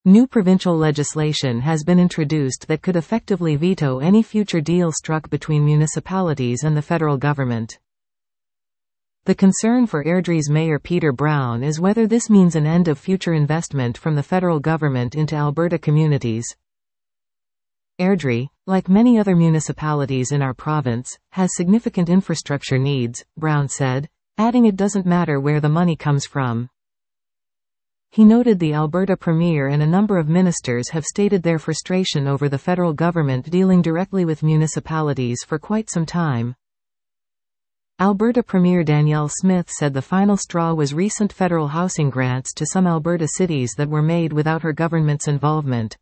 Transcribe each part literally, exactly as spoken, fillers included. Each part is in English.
New provincial legislation has been introduced that could effectively veto any future deal struck between municipalities and the federal government. The concern for Airdrie's Mayor Peter Brown is whether this means an end of future investment from the federal government into Alberta communities. Airdrie, like many other municipalities in our province, has significant infrastructure needs, Brown said, adding it doesn't matter where the money comes from. He noted the Alberta Premier and a number of ministers have stated their frustration over the federal government dealing directly with municipalities for quite some time. Alberta Premier Danielle Smith said the final straw was recent federal housing grants to some Alberta cities that were made without her government's involvement.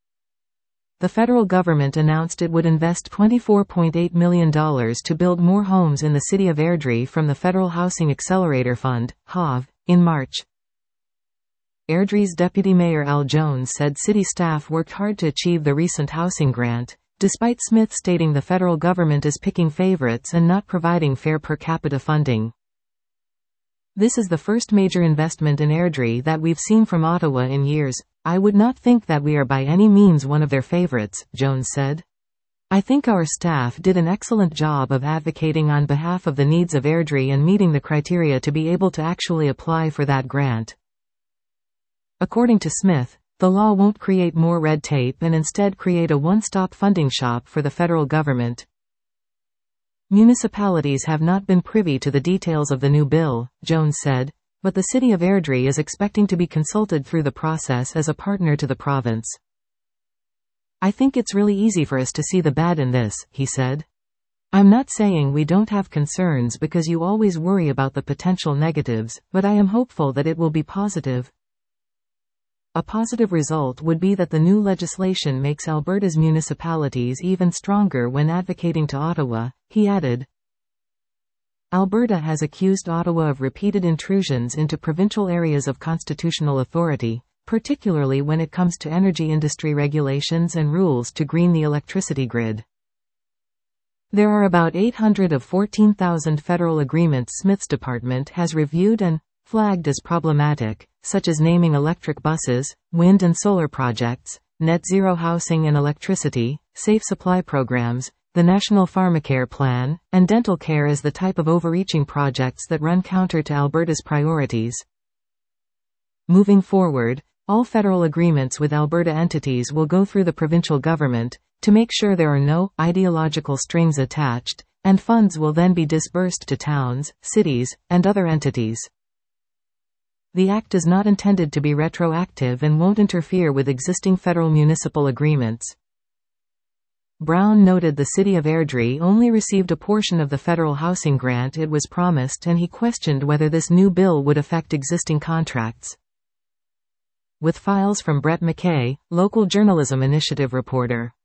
The federal government announced it would invest twenty-four point eight million dollars to build more homes in the city of Airdrie from the Federal Housing Accelerator Fund, H A V, in March. Airdrie's Deputy Mayor Al Jones said city staff worked hard to achieve the recent housing grant, despite Smith stating the federal government is picking favorites and not providing fair per capita funding. This is the first major investment in Airdrie that we've seen from Ottawa in years. I would not think that we are by any means one of their favorites, Jones said. I think our staff did an excellent job of advocating on behalf of the needs of Airdrie and meeting the criteria to be able to actually apply for that grant. According to Smith, the law won't create more red tape and instead create a one-stop funding shop for the federal government. Municipalities have not been privy to the details of the new bill, Jones said, but the city of Airdrie is expecting to be consulted through the process as a partner to the province. I think it's really easy for us to see the bad in this, he said. I'm not saying we don't have concerns because you always worry about the potential negatives, but I am hopeful that it will be positive. A positive result would be that the new legislation makes Alberta's municipalities even stronger when advocating to Ottawa, he added. Alberta has accused Ottawa of repeated intrusions into provincial areas of constitutional authority, particularly when it comes to energy industry regulations and rules to green the electricity grid. There are about eight hundred of fourteen thousand federal agreements Smith's department has reviewed and flagged as problematic, such as naming electric buses, wind and solar projects, net zero housing and electricity, safe supply programs, the National Pharmacare Plan, and dental care as the type of overreaching projects that run counter to Alberta's priorities. Moving forward, all federal agreements with Alberta entities will go through the provincial government, to make sure there are no ideological strings attached, and funds will then be disbursed to towns, cities, and other entities. The Act is not intended to be retroactive and won't interfere with existing federal municipal agreements. Brown noted the city of Airdrie only received a portion of the federal housing grant it was promised, and he questioned whether this new bill would affect existing contracts. With files from Brett McKay, Local Journalism Initiative reporter.